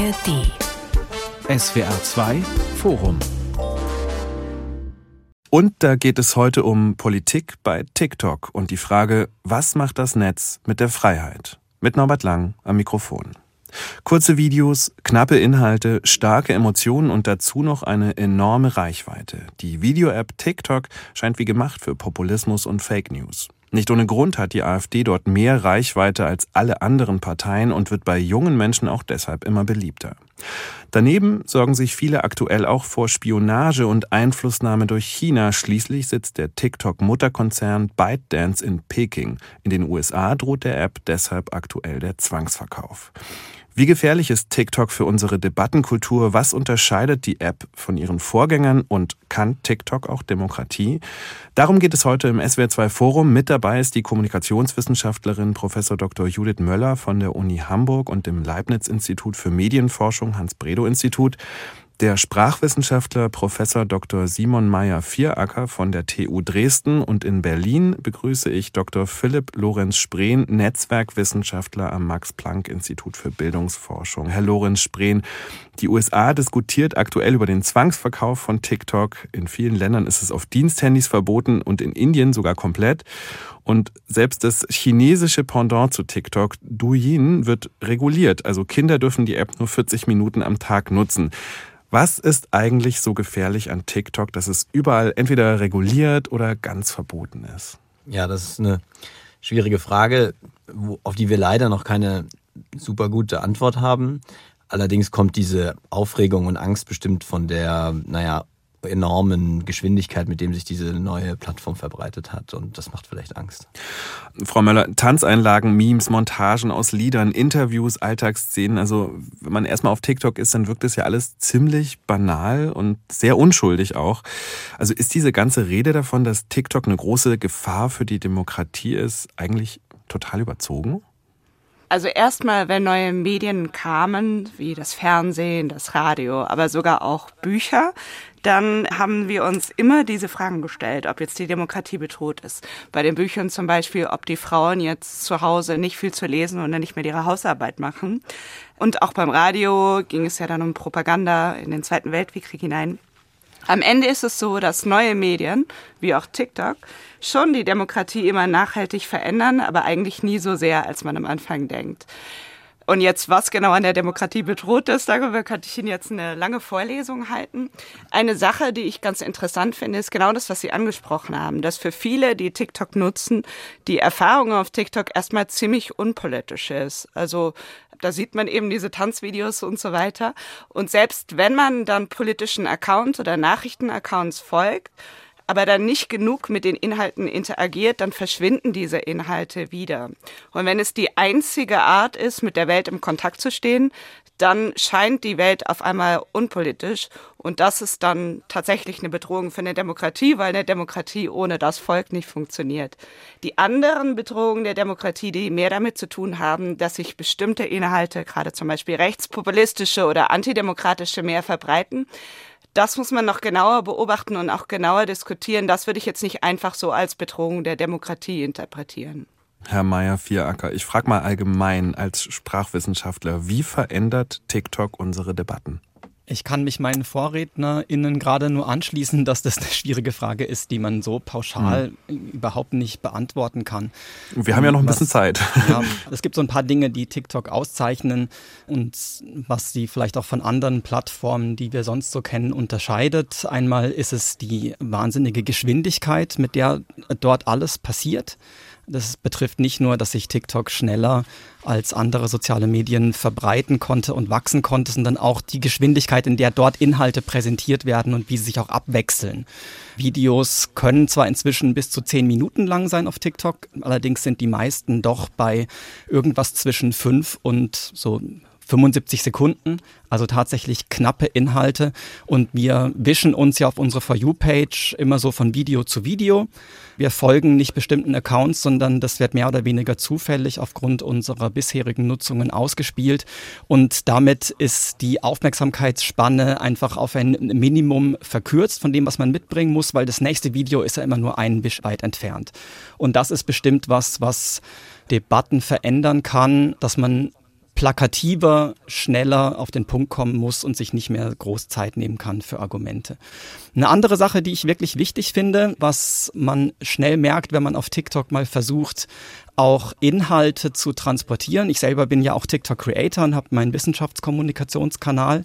ARD. SWR 2 Forum. Und da geht es heute um Politik bei TikTok und die Frage, was macht das Netz mit der Freiheit? Mit Norbert Lang am Mikrofon. Kurze Videos, knappe Inhalte, starke Emotionen und dazu noch eine enorme Reichweite. Die Video-App TikTok scheint wie gemacht für Populismus und Fake News. Nicht ohne Grund hat die AfD dort mehr Reichweite als alle anderen Parteien und wird bei jungen Menschen auch deshalb immer beliebter. Daneben sorgen sich viele aktuell auch vor Spionage und Einflussnahme durch China. Schließlich sitzt der TikTok-Mutterkonzern ByteDance in Peking. In den USA droht der App deshalb aktuell der Zwangsverkauf. Wie gefährlich ist TikTok für unsere Debattenkultur? Was unterscheidet die App von ihren Vorgängern und kann TikTok auch Demokratie? Darum geht es heute im SWR 2 Forum. Mit dabei ist die Kommunikationswissenschaftlerin Prof. Dr. Judith Möller von der Uni Hamburg und dem Leibniz-Institut für Medienforschung Hans-Bredow-Institut. Der Sprachwissenschaftler Prof. Dr. Simon Meyer-Vieracker von der TU Dresden und in Berlin begrüße ich Dr. Philipp Lorenz-Spreen, Netzwerkwissenschaftler am Max-Planck-Institut für Bildungsforschung. Herr Lorenz-Spreen, die USA diskutiert aktuell über den Zwangsverkauf von TikTok. In vielen Ländern ist es auf Diensthandys verboten und in Indien sogar komplett. Und selbst das chinesische Pendant zu TikTok, Douyin, wird reguliert. Also Kinder dürfen die App nur 40 Minuten am Tag nutzen. Was ist eigentlich so gefährlich an TikTok, dass es überall entweder reguliert oder ganz verboten ist? Ja, das ist eine schwierige Frage, auf die wir leider noch keine super gute Antwort haben. Allerdings kommt diese Aufregung und Angst bestimmt von der, enormen Geschwindigkeit, mit dem sich diese neue Plattform verbreitet hat. Und das macht vielleicht Angst. Frau Möller, Tanzeinlagen, Memes, Montagen aus Liedern, Interviews, Alltagsszenen. Also wenn man erstmal auf TikTok ist, dann wirkt es ja alles ziemlich banal und sehr unschuldig auch. Also ist diese ganze Rede davon, dass TikTok eine große Gefahr für die Demokratie ist, eigentlich total überzogen? Also erstmal, wenn neue Medien kamen, wie das Fernsehen, das Radio, aber sogar auch Bücher, dann haben wir uns immer diese Fragen gestellt, ob jetzt die Demokratie bedroht ist. Bei den Büchern zum Beispiel, ob die Frauen jetzt zu Hause nicht viel zu lesen und dann nicht mehr ihre Hausarbeit machen. Und auch beim Radio ging es ja dann um Propaganda in den Zweiten Weltkrieg hinein. Am Ende ist es so, dass neue Medien, wie auch TikTok, schon die Demokratie immer nachhaltig verändern, aber eigentlich nie so sehr, als man am Anfang denkt. Und jetzt, was genau an der Demokratie bedroht ist, darüber könnte ich Ihnen jetzt eine lange Vorlesung halten. Eine Sache, die ich ganz interessant finde, ist genau das, was Sie angesprochen haben, dass für viele, die TikTok nutzen, die Erfahrung auf TikTok erstmal ziemlich unpolitisch ist. Also da sieht man eben diese Tanzvideos und so weiter. Und selbst wenn man dann politischen Accounts oder Nachrichtenaccounts folgt, aber dann nicht genug mit den Inhalten interagiert, dann verschwinden diese Inhalte wieder. Und wenn es die einzige Art ist, mit der Welt im Kontakt zu stehen, dann scheint die Welt auf einmal unpolitisch. Und das ist dann tatsächlich eine Bedrohung für eine Demokratie, weil eine Demokratie ohne das Volk nicht funktioniert. Die anderen Bedrohungen der Demokratie, die mehr damit zu tun haben, dass sich bestimmte Inhalte, gerade zum Beispiel rechtspopulistische oder antidemokratische, mehr verbreiten, das muss man noch genauer beobachten und auch genauer diskutieren. Das würde ich jetzt nicht einfach so als Bedrohung der Demokratie interpretieren. Herr Meyer-Vieracker, ich frage mal allgemein als Sprachwissenschaftler, wie verändert TikTok unsere Debatten? Ich kann mich meinen VorrednerInnen gerade nur anschließen, dass das eine schwierige Frage ist, die man so pauschal überhaupt nicht beantworten kann. Wir haben ja noch ein bisschen Zeit. Ja, es gibt so ein paar Dinge, die TikTok auszeichnen und was sie vielleicht auch von anderen Plattformen, die wir sonst so kennen, unterscheidet. Einmal ist es die wahnsinnige Geschwindigkeit, mit der dort alles passiert. Das betrifft nicht nur, dass sich TikTok schneller als andere soziale Medien verbreiten konnte und wachsen konnte, sondern auch die Geschwindigkeit, in der dort Inhalte präsentiert werden und wie sie sich auch abwechseln. Videos können zwar inzwischen bis zu 10 Minuten lang sein auf TikTok, allerdings sind die meisten doch bei irgendwas zwischen 5 und so 75 Sekunden, also tatsächlich knappe Inhalte. Und wir wischen uns ja auf unsere For You-Page immer so von Video zu Video. Wir folgen nicht bestimmten Accounts, sondern das wird mehr oder weniger zufällig aufgrund unserer bisherigen Nutzungen ausgespielt. Und damit ist die Aufmerksamkeitsspanne einfach auf ein Minimum verkürzt von dem, was man mitbringen muss, weil das nächste Video ist ja immer nur einen Wisch weit entfernt. Und das ist bestimmt was Debatten verändern kann, dass man plakativer, schneller auf den Punkt kommen muss und sich nicht mehr groß Zeit nehmen kann für Argumente. Eine andere Sache, die ich wirklich wichtig finde, was man schnell merkt, wenn man auf TikTok mal versucht, auch Inhalte zu transportieren. Ich selber bin ja auch TikTok-Creator und habe meinen Wissenschaftskommunikationskanal.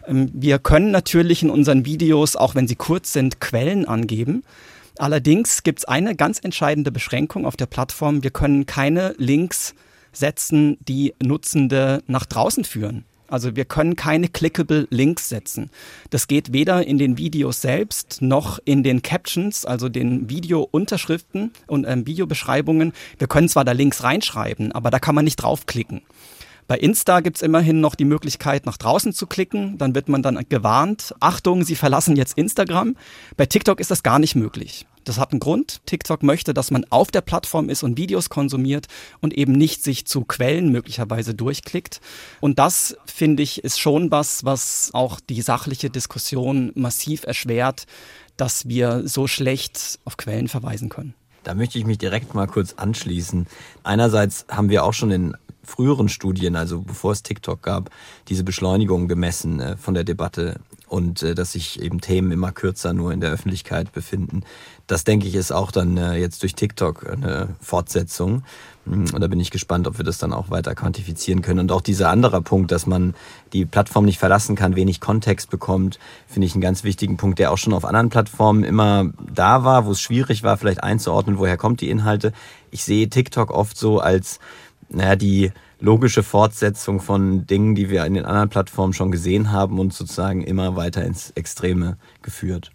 Wir können natürlich in unseren Videos, auch wenn sie kurz sind, Quellen angeben. Allerdings gibt es eine ganz entscheidende Beschränkung auf der Plattform. Wir können keine Links setzen, die Nutzende nach draußen führen. Also wir können keine clickable Links setzen. Das geht weder in den Videos selbst noch in den Captions, also den Video-Unterschriften und Videobeschreibungen. Wir können zwar da Links reinschreiben, aber da kann man nicht draufklicken. Bei Insta gibt's immerhin noch die Möglichkeit, nach draußen zu klicken. Dann wird man dann gewarnt, Achtung, Sie verlassen jetzt Instagram. Bei TikTok ist das gar nicht möglich. Das hat einen Grund. TikTok möchte, dass man auf der Plattform ist und Videos konsumiert und eben nicht sich zu Quellen möglicherweise durchklickt. Und das, finde ich, ist schon was auch die sachliche Diskussion massiv erschwert, dass wir so schlecht auf Quellen verweisen können. Da möchte ich mich direkt mal kurz anschließen. Einerseits haben wir auch schon in früheren Studien, also bevor es TikTok gab, diese Beschleunigung gemessen von der Debatte und dass sich eben Themen immer kürzer nur in der Öffentlichkeit befinden. Das, denke ich, ist auch dann jetzt durch TikTok eine Fortsetzung. Und da bin ich gespannt, ob wir das dann auch weiter quantifizieren können. Und auch dieser andere Punkt, dass man die Plattform nicht verlassen kann, wenig Kontext bekommt, finde ich einen ganz wichtigen Punkt, der auch schon auf anderen Plattformen immer da war, wo es schwierig war, vielleicht einzuordnen, woher kommt die Inhalte. Ich sehe TikTok oft so als die logische Fortsetzung von Dingen, die wir in den anderen Plattformen schon gesehen haben und sozusagen immer weiter ins Extreme geführt.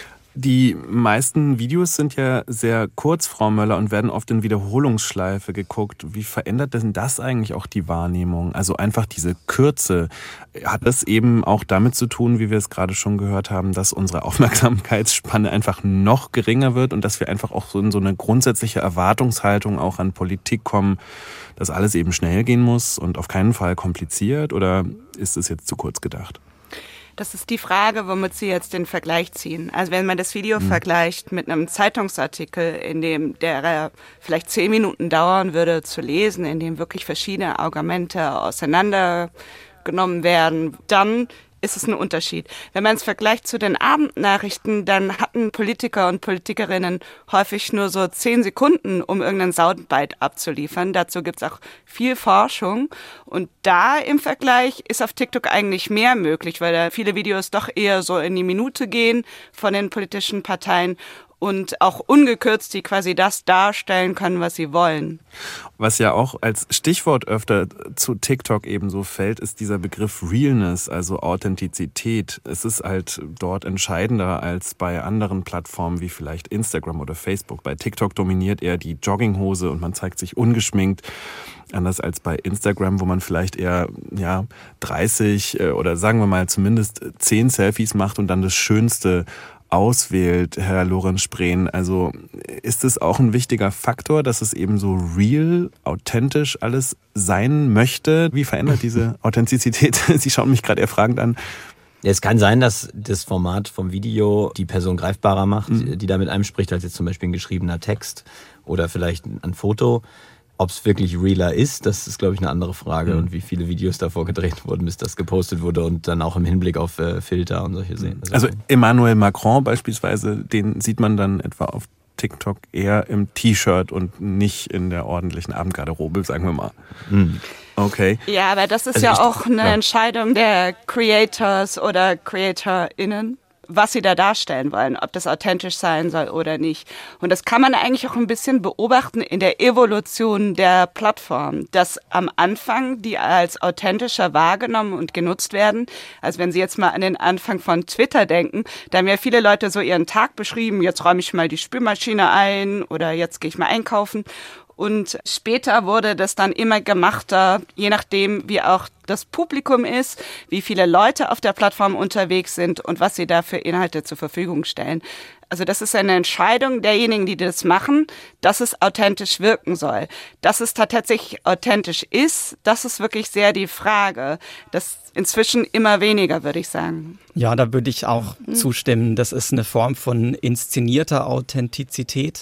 Die meisten Videos sind ja sehr kurz, Frau Möller, und werden oft in Wiederholungsschleife geguckt. Wie verändert denn das eigentlich auch die Wahrnehmung? Also einfach diese Kürze. Hat das eben auch damit zu tun, wie wir es gerade schon gehört haben, dass unsere Aufmerksamkeitsspanne einfach noch geringer wird und dass wir einfach auch so in so eine grundsätzliche Erwartungshaltung auch an Politik kommen, dass alles eben schnell gehen muss und auf keinen Fall kompliziert? Oder ist es jetzt zu kurz gedacht? Das ist die Frage, womit Sie jetzt den Vergleich ziehen. Also wenn man das Video vergleicht mit einem Zeitungsartikel, in dem der vielleicht 10 Minuten dauern würde zu lesen, in dem wirklich verschiedene Argumente auseinandergenommen werden, dann ist es ein Unterschied. Wenn man es vergleicht zu den Abendnachrichten, dann hatten Politiker und Politikerinnen häufig nur so 10 Sekunden, um irgendeinen Soundbite abzuliefern. Dazu gibt's auch viel Forschung. Und da im Vergleich ist auf TikTok eigentlich mehr möglich, weil da viele Videos doch eher so in die Minute gehen von den politischen Parteien und auch ungekürzt, die quasi das darstellen können, was sie wollen. Was ja auch als Stichwort öfter zu TikTok eben so fällt, ist dieser Begriff Realness, also Authentizität. Es ist halt dort entscheidender als bei anderen Plattformen wie vielleicht Instagram oder Facebook. Bei TikTok dominiert eher die Jogginghose und man zeigt sich ungeschminkt. Anders als bei Instagram, wo man vielleicht eher 30 oder sagen wir mal zumindest 10 Selfies macht und dann das Schönste auswählt, Herr Lorenz-Spreen. Also ist es auch ein wichtiger Faktor, dass es eben so real, authentisch alles sein möchte? Wie verändert diese Authentizität? Sie schauen mich gerade eher fragend an. Es kann sein, dass das Format vom Video die Person greifbarer macht, die da mit einem spricht, als jetzt zum Beispiel ein geschriebener Text oder vielleicht ein Foto. Ob es wirklich realer ist, das ist, glaube ich, eine andere Frage. Und wie viele Videos davor gedreht wurden, bis das gepostet wurde und dann auch im Hinblick auf Filter und solche Sachen. Also Emmanuel Macron beispielsweise, den sieht man dann etwa auf TikTok eher im T-Shirt und nicht in der ordentlichen Abendgarderobe, sagen wir mal. Okay. Ja, aber das ist ja auch eine Entscheidung der Creators oder CreatorInnen, was sie da darstellen wollen, ob das authentisch sein soll oder nicht. Und das kann man eigentlich auch ein bisschen beobachten in der Evolution der Plattform, dass am Anfang die als authentischer wahrgenommen und genutzt werden. Also wenn Sie jetzt mal an den Anfang von Twitter denken, da haben ja viele Leute so ihren Tag beschrieben, jetzt räume ich mal die Spülmaschine ein oder jetzt gehe ich mal einkaufen. Und später wurde das dann immer gemachter, je nachdem, wie auch das Publikum ist, wie viele Leute auf der Plattform unterwegs sind und was sie da für Inhalte zur Verfügung stellen. Also das ist eine Entscheidung derjenigen, die das machen, dass es authentisch wirken soll. Dass es tatsächlich authentisch ist, das ist wirklich sehr die Frage. Das inzwischen immer weniger, würde ich sagen. Ja, da würde ich auch zustimmen. Das ist eine Form von inszenierter Authentizität,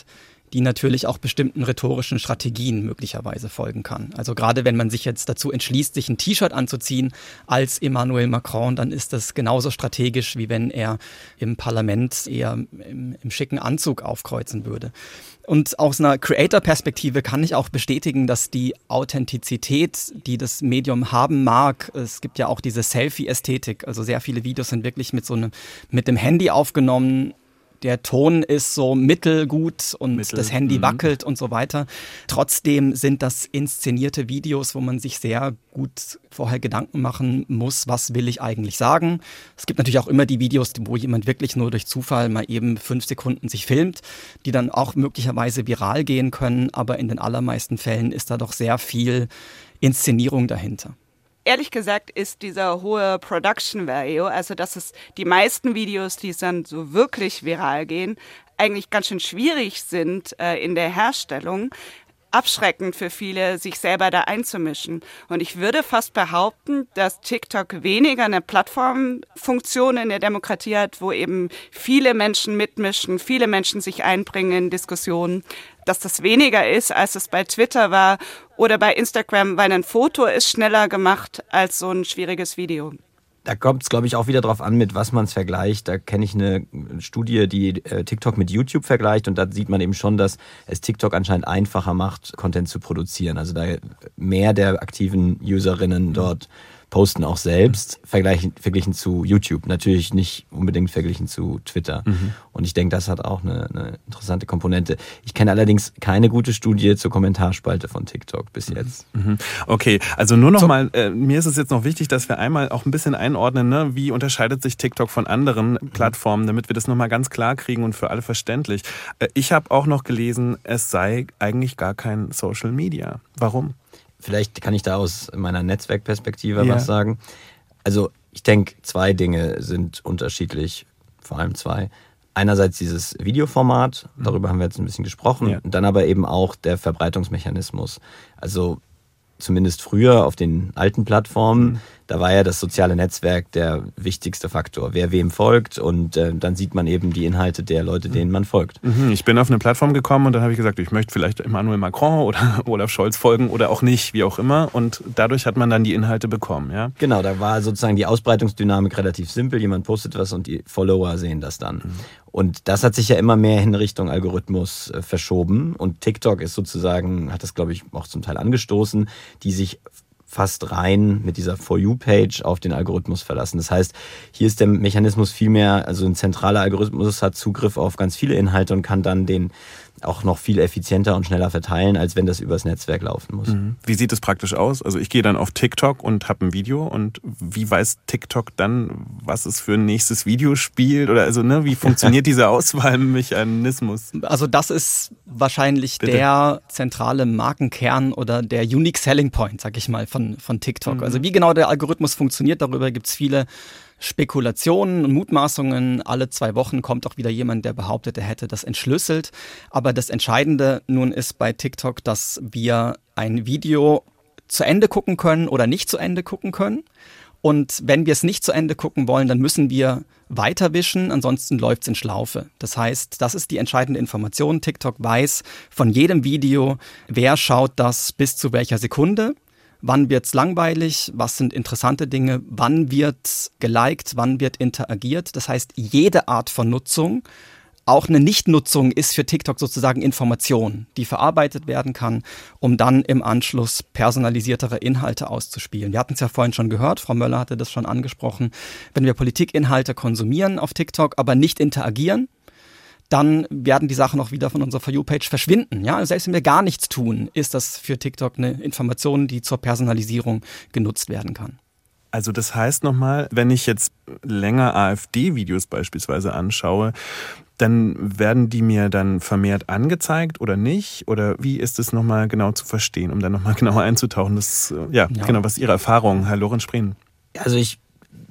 die natürlich auch bestimmten rhetorischen Strategien möglicherweise folgen kann. Also gerade wenn man sich jetzt dazu entschließt, sich ein T-Shirt anzuziehen als Emmanuel Macron, dann ist das genauso strategisch, wie wenn er im Parlament eher im schicken Anzug aufkreuzen würde. Und aus einer Creator-Perspektive kann ich auch bestätigen, dass die Authentizität, die das Medium haben mag, es gibt ja auch diese Selfie-Ästhetik, also sehr viele Videos sind wirklich mit dem Handy aufgenommen. Der Ton ist so mittelgut und das Handy wackelt und so weiter. Trotzdem sind das inszenierte Videos, wo man sich sehr gut vorher Gedanken machen muss, was will ich eigentlich sagen. Es gibt natürlich auch immer die Videos, wo jemand wirklich nur durch Zufall mal eben 5 Sekunden sich filmt, die dann auch möglicherweise viral gehen können. Aber in den allermeisten Fällen ist da doch sehr viel Inszenierung dahinter. Ehrlich gesagt ist dieser hohe Production Value, also dass es die meisten Videos, die dann so wirklich viral gehen, eigentlich ganz schön schwierig sind in der Herstellung, abschreckend für viele, sich selber da einzumischen. Und ich würde fast behaupten, dass TikTok weniger eine Plattformfunktion in der Demokratie hat, wo eben viele Menschen mitmischen, viele Menschen sich einbringen in Diskussionen, dass das weniger ist, als es bei Twitter war oder bei Instagram, weil ein Foto ist schneller gemacht als so ein schwieriges Video. Da kommt es, glaube ich, auch wieder drauf an, mit was man es vergleicht. Da kenne ich eine Studie, die TikTok mit YouTube vergleicht und da sieht man eben schon, dass es TikTok anscheinend einfacher macht, Content zu produzieren. Also da mehr der aktiven Userinnen dort posten auch selbst, verglichen zu YouTube. Natürlich nicht unbedingt verglichen zu Twitter. Und ich denke, das hat auch eine interessante Komponente. Ich kenne allerdings keine gute Studie zur Kommentarspalte von TikTok bis jetzt. Okay, also nur noch mal, mir ist es jetzt noch wichtig, dass wir einmal auch ein bisschen einordnen, ne? Wie unterscheidet sich TikTok von anderen Plattformen, damit wir das nochmal ganz klar kriegen und für alle verständlich. Ich habe auch noch gelesen, es sei eigentlich gar kein Social Media. Warum? Vielleicht kann ich da aus meiner Netzwerkperspektive was sagen. Also ich denke, 2 Dinge sind unterschiedlich, vor allem 2. Einerseits dieses Videoformat, darüber haben wir jetzt ein bisschen gesprochen, und dann aber eben auch der Verbreitungsmechanismus. Also zumindest früher auf den alten Plattformen, da war ja das soziale Netzwerk der wichtigste Faktor. Wer wem folgt und dann sieht man eben die Inhalte der Leute, denen man folgt. Ich bin auf eine Plattform gekommen und dann habe ich gesagt, ich möchte vielleicht Emmanuel Macron oder Olaf Scholz folgen oder auch nicht, wie auch immer. Und dadurch hat man dann die Inhalte bekommen, ja? Genau, da war sozusagen die Ausbreitungsdynamik relativ simpel. Jemand postet was und die Follower sehen das dann. Und das hat sich ja immer mehr in Richtung Algorithmus verschoben. Und TikTok ist sozusagen, hat das glaube ich auch zum Teil angestoßen, die sich fast rein mit dieser For You-Page auf den Algorithmus verlassen. Das heißt, hier ist der Mechanismus viel mehr, also ein zentraler Algorithmus hat Zugriff auf ganz viele Inhalte und kann dann den auch noch viel effizienter und schneller verteilen, als wenn das übers Netzwerk laufen muss. Wie sieht es praktisch aus? Also ich gehe dann auf TikTok und habe ein Video und wie weiß TikTok dann, was es für ein nächstes Video spielt? Oder also wie funktioniert dieser Auswahlmechanismus? Also das ist wahrscheinlich der zentrale Markenkern oder der Unique Selling Point, sag ich mal, von TikTok. Also wie genau der Algorithmus funktioniert, darüber gibt's viele Spekulationen und Mutmaßungen. Alle 2 Wochen kommt auch wieder jemand, der behauptet, er hätte das entschlüsselt. Aber das Entscheidende nun ist bei TikTok, dass wir ein Video zu Ende gucken können oder nicht zu Ende gucken können. Und wenn wir es nicht zu Ende gucken wollen, dann müssen wir weiterwischen, ansonsten läuft es in Schlaufe. Das heißt, das ist die entscheidende Information. TikTok weiß von jedem Video, wer schaut das bis zu welcher Sekunde. Wann wird's langweilig? Was sind interessante Dinge? Wann wird geliked? Wann wird interagiert? Das heißt, jede Art von Nutzung, auch eine Nichtnutzung, ist für TikTok sozusagen Information, die verarbeitet werden kann, um dann im Anschluss personalisiertere Inhalte auszuspielen. Wir hatten es ja vorhin schon gehört, Frau Möller hatte das schon angesprochen. Wenn wir Politikinhalte konsumieren auf TikTok, aber nicht interagieren, dann werden die Sachen auch wieder von unserer For You-Page verschwinden. Ja? Selbst wenn wir gar nichts tun, ist das für TikTok eine Information, die zur Personalisierung genutzt werden kann. Also das heißt nochmal, wenn ich jetzt länger AfD-Videos beispielsweise anschaue, dann werden die mir dann vermehrt angezeigt oder nicht? Oder wie ist es nochmal genau zu verstehen, um dann nochmal genauer einzutauchen? Das, genau, was ist Ihre Erfahrung, Herr Lorenz Spreen? Also ich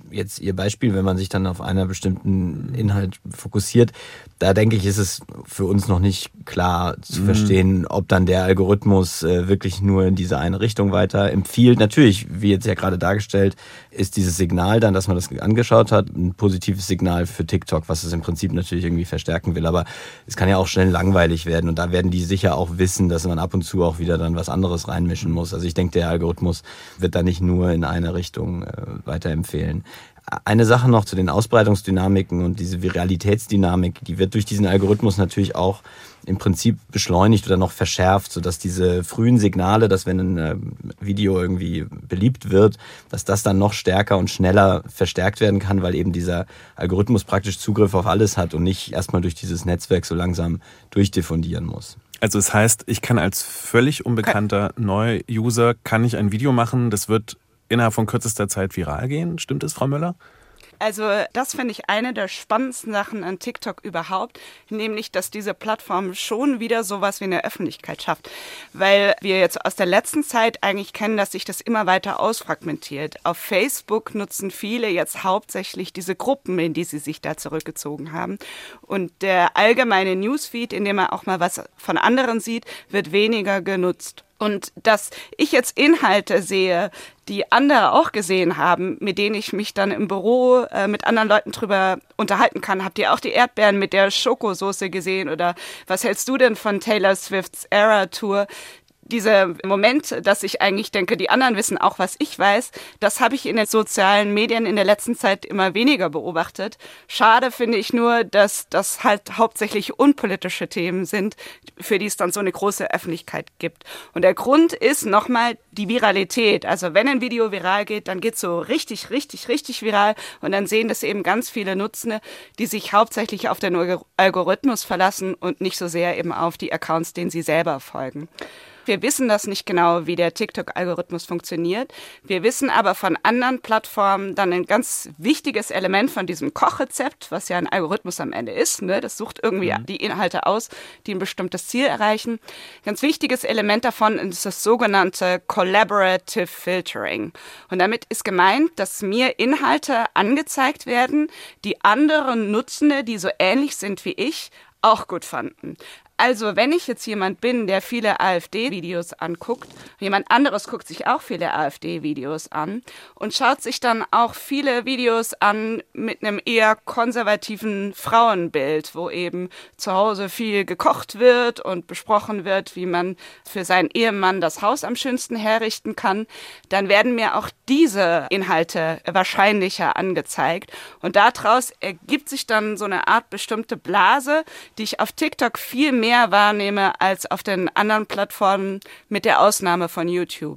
jetzt Ihr Beispiel, wenn man sich dann auf einen bestimmten Inhalt fokussiert, da denke ich, ist es für uns noch nicht klar zu verstehen, ob dann der Algorithmus wirklich nur in diese eine Richtung weiter empfiehlt. Natürlich, wie jetzt ja gerade dargestellt, ist dieses Signal dann, dass man das angeschaut hat, ein positives Signal für TikTok, was es im Prinzip natürlich irgendwie verstärken will. Aber es kann ja auch schnell langweilig werden und da werden die sicher auch wissen, dass man ab und zu auch wieder dann was anderes reinmischen muss. Also ich denke, der Algorithmus wird da nicht nur in eine Richtung weiterempfehlen. Eine Sache noch zu den Ausbreitungsdynamiken und diese Viralitätsdynamik, die wird durch diesen Algorithmus natürlich auch im Prinzip beschleunigt oder noch verschärft, sodass diese frühen Signale, dass wenn ein Video irgendwie beliebt wird, dass das dann noch stärker und schneller verstärkt werden kann, weil eben dieser Algorithmus praktisch Zugriff auf alles hat und nicht erstmal durch dieses Netzwerk so langsam durchdiffundieren muss. Also es heißt, ich kann als völlig unbekannter Neu-User, kann ich ein Video machen, das wird innerhalb von kürzester Zeit viral gehen. Stimmt es, Frau Möller? Also das finde ich eine der spannendsten Sachen an TikTok überhaupt, nämlich, dass diese Plattform schon wieder sowas wie eine Öffentlichkeit schafft, weil wir jetzt aus der letzten Zeit eigentlich kennen, dass sich das immer weiter ausfragmentiert. Auf Facebook nutzen viele jetzt hauptsächlich diese Gruppen, in die sie sich da zurückgezogen haben, und der allgemeine Newsfeed, in dem man auch mal was von anderen sieht, wird weniger genutzt. Und dass ich jetzt Inhalte sehe, die andere auch gesehen haben, mit denen ich mich dann im Büro mit anderen Leuten drüber unterhalten kann. Habt ihr auch die Erdbeeren mit der Schokosoße gesehen? Oder was hältst du denn von Taylor Swifts Eras Tour? Dieser Moment, dass ich eigentlich denke, die anderen wissen auch, was ich weiß, das habe ich in den sozialen Medien in der letzten Zeit immer weniger beobachtet. Schade finde ich nur, dass das halt hauptsächlich unpolitische Themen sind, für die es dann so eine große Öffentlichkeit gibt. Und der Grund ist nochmal die Viralität. Also wenn ein Video viral geht, dann geht es so richtig, richtig, richtig viral und dann sehen das eben ganz viele Nutzende, die sich hauptsächlich auf den Algorithmus verlassen und nicht so sehr eben auf die Accounts, denen sie selber folgen. Wir wissen das nicht genau, wie der TikTok-Algorithmus funktioniert. Wir wissen aber von anderen Plattformen dann ein ganz wichtiges Element von diesem Kochrezept, was ja ein Algorithmus am Ende ist. Ne? Das sucht irgendwie die Inhalte aus, die ein bestimmtes Ziel erreichen. Ganz wichtiges Element davon ist das sogenannte Collaborative Filtering. Und damit ist gemeint, dass mir Inhalte angezeigt werden, die anderen Nutzende, die so ähnlich sind wie ich, auch gut fanden. Also wenn ich jetzt jemand bin, der viele AfD-Videos anguckt, jemand anderes guckt sich auch viele AfD-Videos an und schaut sich dann auch viele Videos an mit einem eher konservativen Frauenbild, wo eben zu Hause viel gekocht wird und besprochen wird, wie man für seinen Ehemann das Haus am schönsten herrichten kann, dann werden mir auch diese Inhalte wahrscheinlicher angezeigt. Und daraus ergibt sich dann so eine Art bestimmte Blase, die ich auf TikTok viel mehr wahrnehme als auf den anderen Plattformen, mit der Ausnahme von YouTube.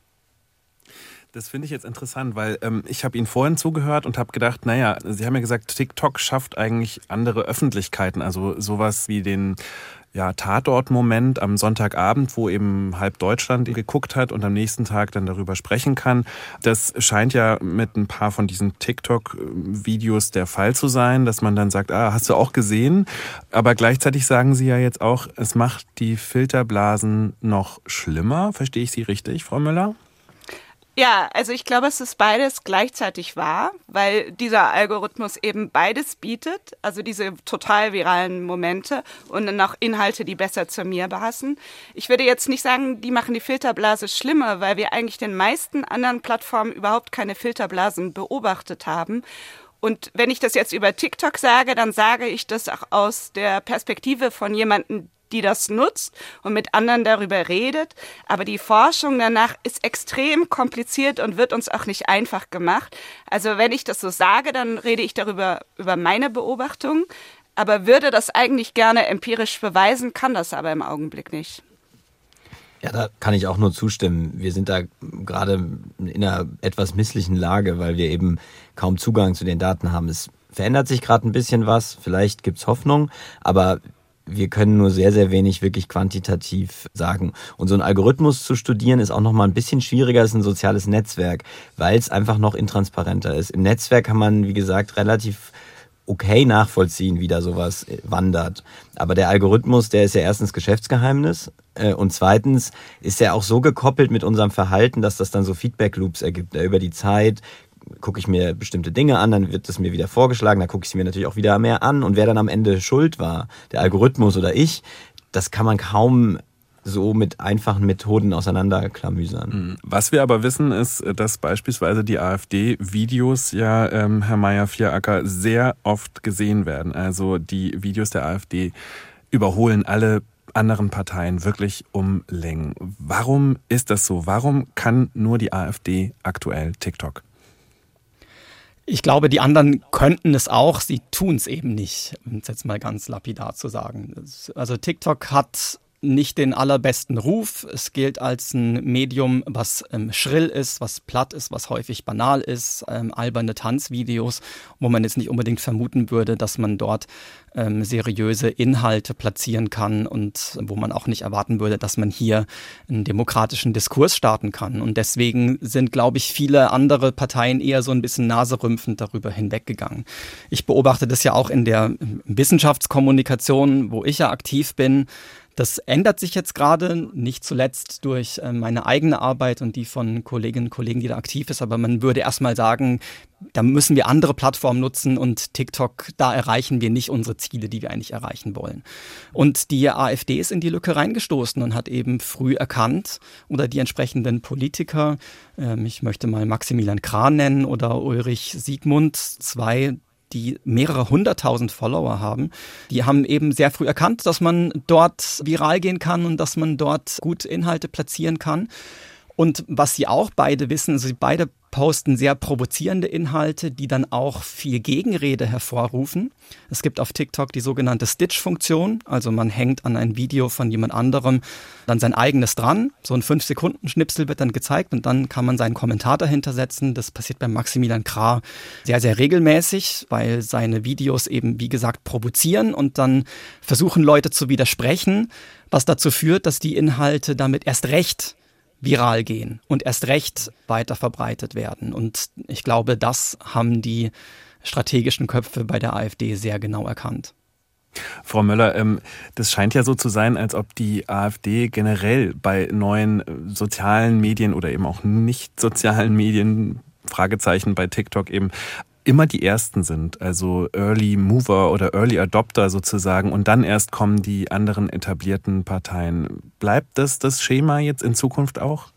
Das finde ich jetzt interessant, weil ich habe Ihnen vorhin zugehört und habe gedacht, naja, Sie haben ja gesagt, TikTok schafft eigentlich andere Öffentlichkeiten, also sowas wie den Tatort-Moment am Sonntagabend, wo eben halb Deutschland geguckt hat und am nächsten Tag dann darüber sprechen kann. Das scheint ja mit ein paar von diesen TikTok-Videos der Fall zu sein, dass man dann sagt, hast du auch gesehen? Aber gleichzeitig sagen Sie ja jetzt auch, es macht die Filterblasen noch schlimmer. Verstehe ich Sie richtig, Frau Möller? Ja, also ich glaube, es ist beides gleichzeitig wahr, weil dieser Algorithmus eben beides bietet, also diese total viralen Momente und dann auch Inhalte, die besser zu mir passen. Ich würde jetzt nicht sagen, die machen die Filterblase schlimmer, weil wir eigentlich den meisten anderen Plattformen überhaupt keine Filterblasen beobachtet haben. Und wenn ich das jetzt über TikTok sage, dann sage ich das auch aus der Perspektive von jemandem, die das nutzt und mit anderen darüber redet. Aber die Forschung danach ist extrem kompliziert und wird uns auch nicht einfach gemacht. Also wenn ich das so sage, dann rede ich darüber über meine Beobachtung, aber würde das eigentlich gerne empirisch beweisen, kann das aber im Augenblick nicht. Ja, da kann ich auch nur zustimmen. Wir sind da gerade in einer etwas misslichen Lage, weil wir eben kaum Zugang zu den Daten haben. Es verändert sich gerade ein bisschen was, vielleicht gibt's Hoffnung, aber wir können nur sehr, sehr wenig wirklich quantitativ sagen. Und so ein Algorithmus zu studieren ist auch noch mal ein bisschen schwieriger als ein soziales Netzwerk, weil es einfach noch intransparenter ist. Im Netzwerk kann man, wie gesagt, relativ okay nachvollziehen, wie da sowas wandert. Aber der Algorithmus, der ist ja erstens Geschäftsgeheimnis und zweitens ist er auch so gekoppelt mit unserem Verhalten, dass das dann so Feedback-Loops ergibt. Über die Zeit gucke ich mir bestimmte Dinge an, dann wird es mir wieder vorgeschlagen, dann gucke ich es mir natürlich auch wieder mehr an. Und wer dann am Ende schuld war, der Algorithmus oder ich, das kann man kaum so mit einfachen Methoden auseinanderklamüsern. Was wir aber wissen, ist, dass beispielsweise die AfD-Videos ja, Herr Meyer-Vieracker, sehr oft gesehen werden. Also die Videos der AfD überholen alle anderen Parteien wirklich um Längen. Warum ist das so? Warum kann nur die AfD aktuell TikTok? Ich glaube, die anderen könnten es auch, sie tun es eben nicht, um es jetzt mal ganz lapidar zu sagen. Also TikTok hat nicht den allerbesten Ruf. Es gilt als ein Medium, was schrill ist, was platt ist, was häufig banal ist, alberne Tanzvideos, wo man jetzt nicht unbedingt vermuten würde, dass man dort seriöse Inhalte platzieren kann und wo man auch nicht erwarten würde, dass man hier einen demokratischen Diskurs starten kann. Und deswegen sind, glaube ich, viele andere Parteien eher so ein bisschen naserümpfend darüber hinweggegangen. Ich beobachte das ja auch in der Wissenschaftskommunikation, wo ich ja aktiv bin. Das ändert sich jetzt gerade, nicht zuletzt durch meine eigene Arbeit und die von Kolleginnen und Kollegen, die da aktiv ist. Aber man würde erstmal sagen, da müssen wir andere Plattformen nutzen und TikTok, da erreichen wir nicht unsere Ziele, die wir eigentlich erreichen wollen. Und die AfD ist in die Lücke reingestoßen und hat eben früh erkannt, oder die entsprechenden Politiker, ich möchte mal Maximilian Krah nennen oder Ulrich Siegmund, zwei, die mehrere 100.000 Follower haben, die haben eben sehr früh erkannt, dass man dort viral gehen kann und dass man dort gut Inhalte platzieren kann. Und was sie auch beide wissen, also sie beide posten sehr provozierende Inhalte, die dann auch viel Gegenrede hervorrufen. Es gibt auf TikTok die sogenannte Stitch-Funktion, also man hängt an ein Video von jemand anderem dann sein eigenes dran. So ein 5-Sekunden-Schnipsel wird dann gezeigt und dann kann man seinen Kommentar dahinter setzen. Das passiert bei Maximilian Krah sehr, sehr regelmäßig, weil seine Videos eben, wie gesagt, provozieren und dann versuchen Leute zu widersprechen, was dazu führt, dass die Inhalte damit erst recht viral gehen und erst recht weiter verbreitet werden. Und ich glaube, das haben die strategischen Köpfe bei der AfD sehr genau erkannt. Frau Möller, das scheint ja so zu sein, als ob die AfD generell bei neuen sozialen Medien oder eben auch nicht sozialen Medien, Fragezeichen bei TikTok eben, immer die Ersten sind, also Early Mover oder Early Adopter sozusagen, und dann erst kommen die anderen etablierten Parteien. Bleibt das Schema jetzt in Zukunft auch?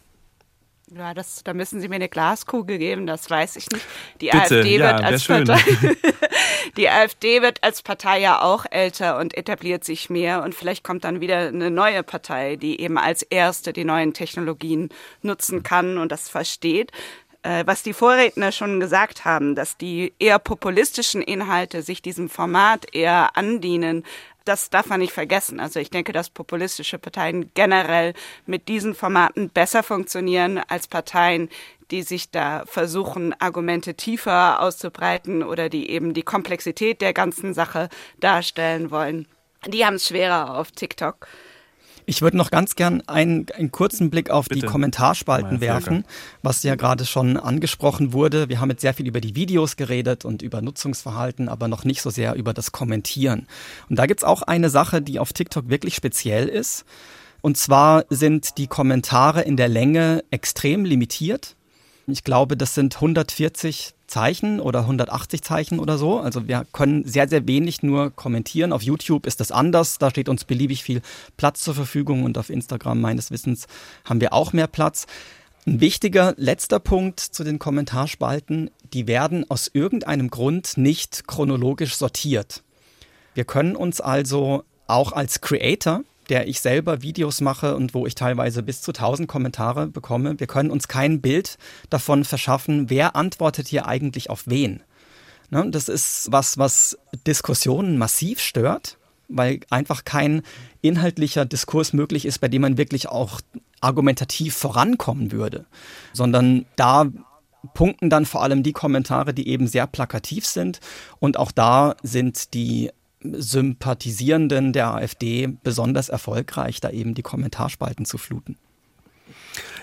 Ja, da müssen Sie mir eine Glaskugel geben, das weiß ich nicht. Die Bitte, AfD ja, wird als schön. Partei, die AfD wird als Partei ja auch älter und etabliert sich mehr und vielleicht kommt dann wieder eine neue Partei, die eben als erste die neuen Technologien nutzen kann und das versteht. Was die Vorredner schon gesagt haben, dass die eher populistischen Inhalte sich diesem Format eher andienen, das darf man nicht vergessen. Also ich denke, dass populistische Parteien generell mit diesen Formaten besser funktionieren als Parteien, die sich da versuchen, Argumente tiefer auszubreiten oder die eben die Komplexität der ganzen Sache darstellen wollen. Die haben es schwerer auf TikTok. Ich würde noch ganz gern einen kurzen Blick auf Bitte. Die Kommentarspalten werfen, was ja gerade schon angesprochen wurde. Wir haben jetzt sehr viel über die Videos geredet und über Nutzungsverhalten, aber noch nicht so sehr über das Kommentieren. Und da gibt's auch eine Sache, die auf TikTok wirklich speziell ist. Und zwar sind die Kommentare in der Länge extrem limitiert. Ich glaube, das sind 140 Zeichen oder 180 Zeichen oder so. Also wir können sehr, sehr wenig nur kommentieren. Auf YouTube ist das anders. Da steht uns beliebig viel Platz zur Verfügung und auf Instagram meines Wissens haben wir auch mehr Platz. Ein wichtiger letzter Punkt zu den Kommentarspalten. Die werden aus irgendeinem Grund nicht chronologisch sortiert. Wir können uns also auch als Creator, der ich selber Videos mache und wo ich teilweise bis zu 1000 Kommentare bekomme. Wir können uns kein Bild davon verschaffen, wer antwortet hier eigentlich auf wen. Ne, das ist was Diskussionen massiv stört, weil einfach kein inhaltlicher Diskurs möglich ist, bei dem man wirklich auch argumentativ vorankommen würde, sondern da punkten dann vor allem die Kommentare, die eben sehr plakativ sind, und auch da sind die Sympathisierenden der AfD besonders erfolgreich, da eben die Kommentarspalten zu fluten.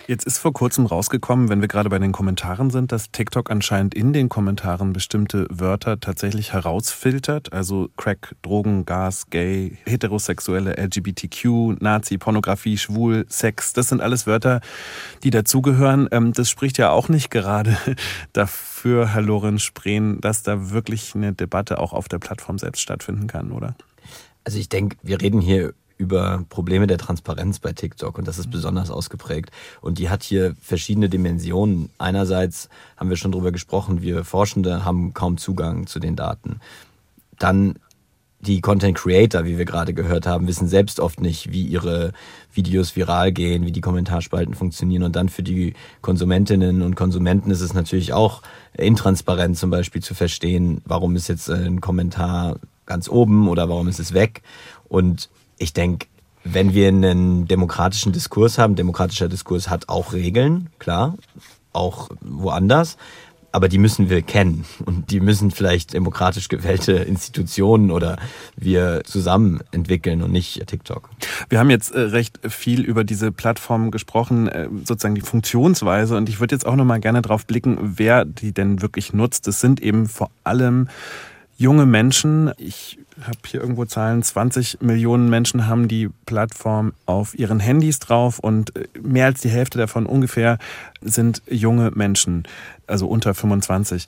Jetzt ist vor kurzem rausgekommen, wenn wir gerade bei den Kommentaren sind, dass TikTok anscheinend in den Kommentaren bestimmte Wörter tatsächlich herausfiltert. Also Crack, Drogen, Gas, Gay, Heterosexuelle, LGBTQ, Nazi, Pornografie, Schwul, Sex. Das sind alles Wörter, die dazugehören. Das spricht ja auch nicht gerade dafür, Herr Lorenz Spreen, dass da wirklich eine Debatte auch auf der Plattform selbst stattfinden kann, oder? Also ich denke, wir reden hier über Probleme der Transparenz bei TikTok und das ist besonders ausgeprägt. Und die hat hier verschiedene Dimensionen. Einerseits haben wir schon drüber gesprochen, wir Forschende haben kaum Zugang zu den Daten. Dann die Content Creator, wie wir gerade gehört haben, wissen selbst oft nicht, wie ihre Videos viral gehen, wie die Kommentarspalten funktionieren. Und dann für die Konsumentinnen und Konsumenten ist es natürlich auch intransparent, zum Beispiel zu verstehen, warum ist jetzt ein Kommentar ganz oben oder warum ist es weg. Und ich denke, wenn wir einen demokratischen Diskurs haben, demokratischer Diskurs hat auch Regeln, klar, auch woanders, aber die müssen wir kennen und die müssen vielleicht demokratisch gewählte Institutionen oder wir zusammen entwickeln und nicht TikTok. Wir haben jetzt recht viel über diese Plattform gesprochen, sozusagen die Funktionsweise, und ich würde jetzt auch noch mal gerne drauf blicken, wer die denn wirklich nutzt. Das sind eben vor allem junge Menschen. Ich habe hier irgendwo Zahlen, 20 Millionen Menschen haben die Plattform auf ihren Handys drauf und mehr als die Hälfte davon ungefähr sind junge Menschen, also unter 25.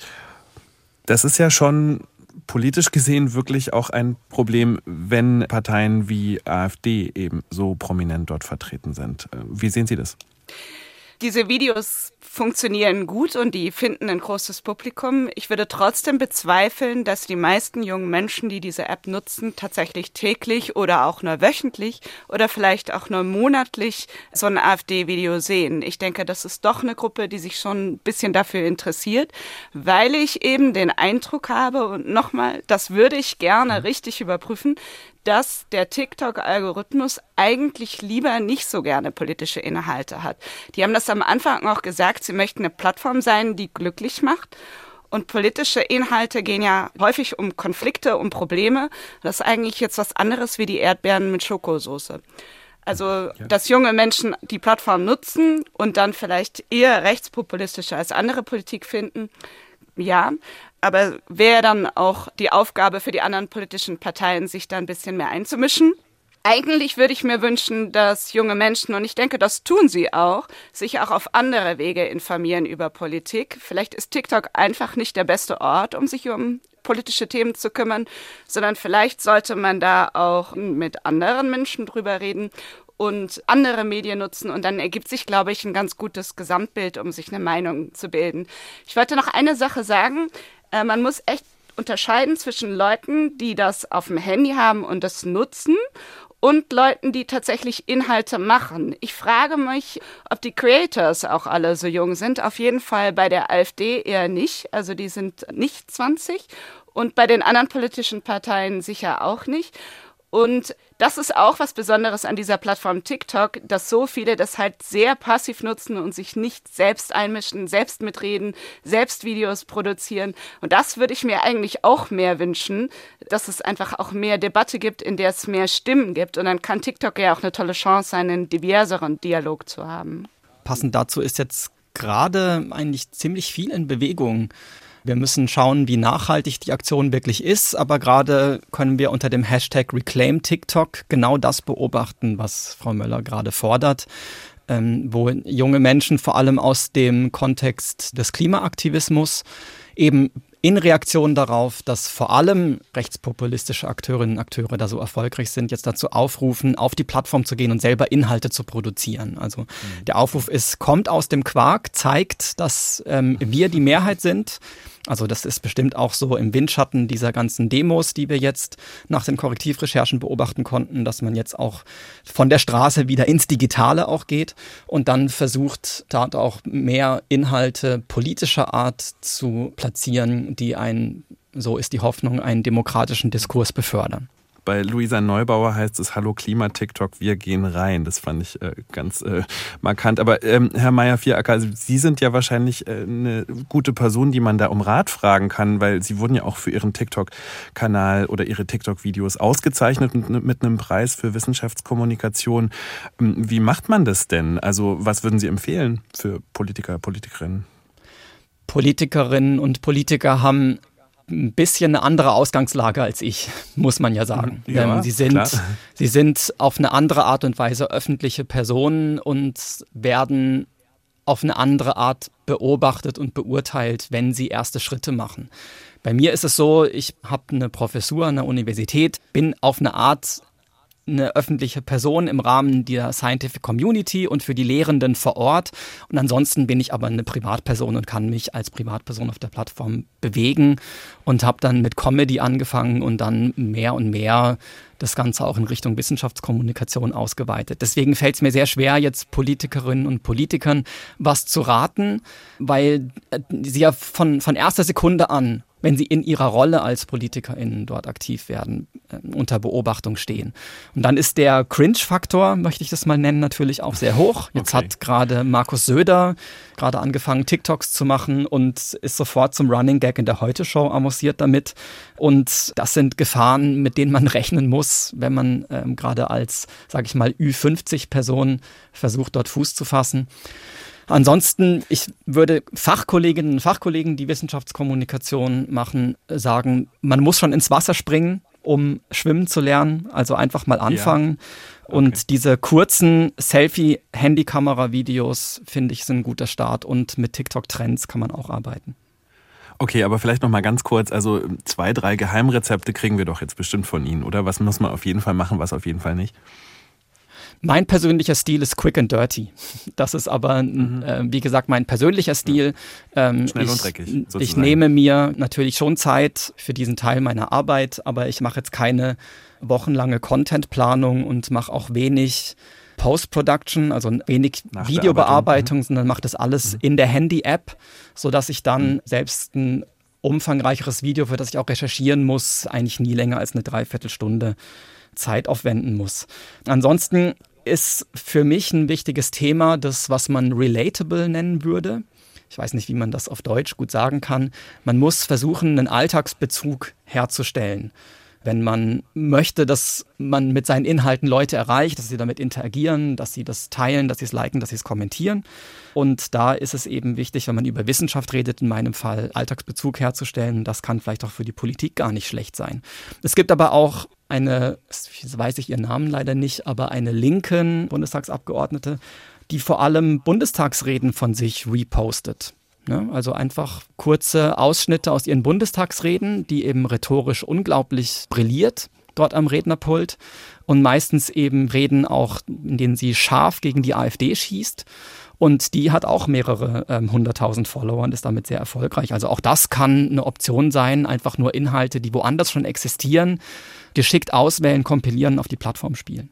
Das ist ja schon politisch gesehen wirklich auch ein Problem, wenn Parteien wie AfD eben so prominent dort vertreten sind. Wie sehen Sie das? Diese Videos funktionieren gut und die finden ein großes Publikum. Ich würde trotzdem bezweifeln, dass die meisten jungen Menschen, die diese App nutzen, tatsächlich täglich oder auch nur wöchentlich oder vielleicht auch nur monatlich so ein AfD-Video sehen. Ich denke, das ist doch eine Gruppe, die sich schon ein bisschen dafür interessiert, weil ich eben den Eindruck habe, und nochmal, das würde ich gerne richtig überprüfen, dass der TikTok-Algorithmus eigentlich lieber nicht so gerne politische Inhalte hat. Die haben das am Anfang auch gesagt, sie möchten eine Plattform sein, die glücklich macht. Und politische Inhalte gehen ja häufig um Konflikte, um Probleme. Das ist eigentlich jetzt was anderes wie die Erdbeeren mit Schokosoße. Also, dass junge Menschen die Plattform nutzen und dann vielleicht eher rechtspopulistische als andere Politik finden, ja, aber wäre dann auch die Aufgabe für die anderen politischen Parteien, sich da ein bisschen mehr einzumischen. Eigentlich würde ich mir wünschen, dass junge Menschen, und ich denke, das tun sie auch, sich auch auf andere Wege informieren über Politik. Vielleicht ist TikTok einfach nicht der beste Ort, um sich um politische Themen zu kümmern, sondern vielleicht sollte man da auch mit anderen Menschen drüber reden und andere Medien nutzen, und dann ergibt sich, glaube ich, ein ganz gutes Gesamtbild, um sich eine Meinung zu bilden. Ich wollte noch eine Sache sagen. Man muss echt unterscheiden zwischen Leuten, die das auf dem Handy haben und das nutzen, und Leuten, die tatsächlich Inhalte machen. Ich frage mich, ob die Creators auch alle so jung sind. Auf jeden Fall bei der AfD eher nicht. Also die sind nicht 20 und bei den anderen politischen Parteien sicher auch nicht. Und das ist auch was Besonderes an dieser Plattform TikTok, dass so viele das halt sehr passiv nutzen und sich nicht selbst einmischen, selbst mitreden, selbst Videos produzieren. Und das würde ich mir eigentlich auch mehr wünschen, dass es einfach auch mehr Debatte gibt, in der es mehr Stimmen gibt. Und dann kann TikTok ja auch eine tolle Chance sein, einen diverseren Dialog zu haben. Passend dazu ist jetzt gerade eigentlich ziemlich viel in Bewegung. Wir müssen schauen, wie nachhaltig die Aktion wirklich ist, aber gerade können wir unter dem Hashtag #ReclaimTikTok genau das beobachten, was Frau Möller gerade fordert, wo junge Menschen vor allem aus dem Kontext des Klimaaktivismus eben in Reaktion darauf, dass vor allem rechtspopulistische Akteurinnen und Akteure da so erfolgreich sind, jetzt dazu aufrufen, auf die Plattform zu gehen und selber Inhalte zu produzieren. Also der Aufruf kommt aus dem Quark, zeigt, dass wir die Mehrheit sind. Also das ist bestimmt auch so im Windschatten dieser ganzen Demos, die wir jetzt nach den Korrektivrecherchen beobachten konnten, dass man jetzt auch von der Straße wieder ins Digitale auch geht und dann versucht, dort auch mehr Inhalte politischer Art zu platzieren, die so ist die Hoffnung, einen demokratischen Diskurs befördern. Bei Luisa Neubauer heißt es Hallo Klima TikTok, wir gehen rein. Das fand ich ganz markant. Aber Herr Meyer-Vieracker, also Sie sind ja wahrscheinlich eine gute Person, die man da um Rat fragen kann, weil Sie wurden ja auch für Ihren TikTok-Kanal oder Ihre TikTok-Videos ausgezeichnet mit einem Preis für Wissenschaftskommunikation. Wie macht man das denn? Also was würden Sie empfehlen für Politiker, Politikerinnen? Politikerinnen und Politiker haben ein bisschen eine andere Ausgangslage als ich, muss man ja sagen. Ja, sie sind auf eine andere Art und Weise öffentliche Personen und werden auf eine andere Art beobachtet und beurteilt, wenn sie erste Schritte machen. Bei mir ist es so, ich habe eine Professur an der Universität, bin auf eine Art eine öffentliche Person im Rahmen der Scientific Community und für die Lehrenden vor Ort. Und ansonsten bin ich aber eine Privatperson und kann mich als Privatperson auf der Plattform bewegen und habe dann mit Comedy angefangen und dann mehr und mehr das Ganze auch in Richtung Wissenschaftskommunikation ausgeweitet. Deswegen fällt es mir sehr schwer, jetzt Politikerinnen und Politikern was zu raten, weil sie ja von erster Sekunde an, wenn sie in ihrer Rolle als PolitikerInnen dort aktiv werden, unter Beobachtung stehen. Und dann ist der Cringe-Faktor, möchte ich das mal nennen, natürlich auch sehr hoch. Jetzt hat gerade Markus Söder gerade angefangen, TikToks zu machen und ist sofort zum Running Gag in der Heute-Show avanciert damit. Und das sind Gefahren, mit denen man rechnen muss, wenn man gerade als, sage ich mal, Ü50-Person versucht, dort Fuß zu fassen. Ansonsten, ich würde Fachkolleginnen und Fachkollegen, die Wissenschaftskommunikation machen, sagen, man muss schon ins Wasser springen, um schwimmen zu lernen, also einfach mal anfangen. Ja. Okay. Und diese kurzen Selfie-Handykamera-Videos, finde ich, sind ein guter Start und mit TikTok-Trends kann man auch arbeiten. Okay, aber vielleicht noch mal ganz kurz, also 2, 3 Geheimrezepte kriegen wir doch jetzt bestimmt von Ihnen, oder? Was muss man auf jeden Fall machen, was auf jeden Fall nicht? Mein persönlicher Stil ist quick and dirty. Das ist aber, wie gesagt, mein persönlicher Stil. Schnell und dreckig, sozusagen. Ich nehme mir natürlich schon Zeit für diesen Teil meiner Arbeit, aber ich mache jetzt keine wochenlange Contentplanung und mache auch wenig Post-Production, also wenig Videobearbeitung, sondern mache das alles in der Handy-App, sodass ich dann selbst ein umfangreicheres Video, für das ich auch recherchieren muss, eigentlich nie länger als eine Dreiviertelstunde Zeit aufwenden muss. Ansonsten ist für mich ein wichtiges Thema das, was man relatable nennen würde. Ich weiß nicht, wie man das auf Deutsch gut sagen kann. Man muss versuchen, einen Alltagsbezug herzustellen. Wenn man möchte, dass man mit seinen Inhalten Leute erreicht, dass sie damit interagieren, dass sie das teilen, dass sie es liken, dass sie es kommentieren. Und da ist es eben wichtig, wenn man über Wissenschaft redet, in meinem Fall Alltagsbezug herzustellen. Das kann vielleicht auch für die Politik gar nicht schlecht sein. Es gibt aber auch eine, weiß ich ihren Namen leider nicht, aber eine linken Bundestagsabgeordnete, die vor allem Bundestagsreden von sich repostet. Ne? Also einfach kurze Ausschnitte aus ihren Bundestagsreden, die eben rhetorisch unglaublich brilliert dort am Rednerpult und meistens eben Reden auch, in denen sie scharf gegen die AfD schießt. Und die hat auch mehrere 100.000 Follower und ist damit sehr erfolgreich. Also auch das kann eine Option sein, einfach nur Inhalte, die woanders schon existieren, geschickt auswählen, kompilieren, auf die Plattform spielen.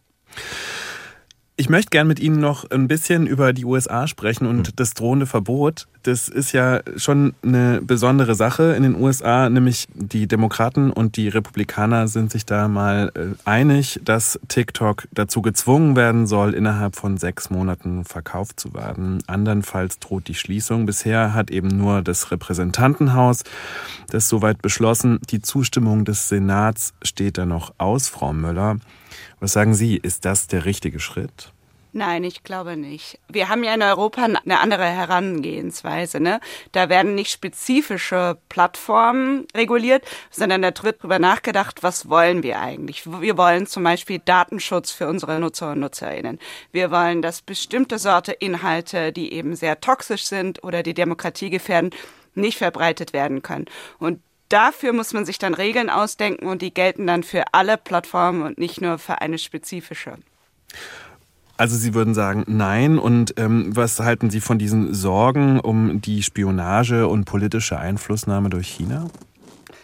Ich möchte gern mit Ihnen noch ein bisschen über die USA sprechen und das drohende Verbot. Das ist ja schon eine besondere Sache in den USA, nämlich die Demokraten und die Republikaner sind sich da mal einig, dass TikTok dazu gezwungen werden soll, innerhalb von 6 Monaten verkauft zu werden. Andernfalls droht die Schließung. Bisher hat eben nur das Repräsentantenhaus das soweit beschlossen. Die Zustimmung des Senats steht da noch aus, Frau Möller. Was sagen Sie, ist das der richtige Schritt? Nein, ich glaube nicht. Wir haben ja in Europa eine andere Herangehensweise, ne? Da werden nicht spezifische Plattformen reguliert, sondern da wird drüber nachgedacht, was wollen wir eigentlich? Wir wollen zum Beispiel Datenschutz für unsere Nutzer und NutzerInnen. Wir wollen, dass bestimmte Sorte Inhalte, die eben sehr toxisch sind oder die Demokratie gefährden, nicht verbreitet werden können. Und dafür muss man sich dann Regeln ausdenken und die gelten dann für alle Plattformen und nicht nur für eine spezifische. Also Sie würden sagen, nein. Und was halten Sie von diesen Sorgen um die Spionage und politische Einflussnahme durch China?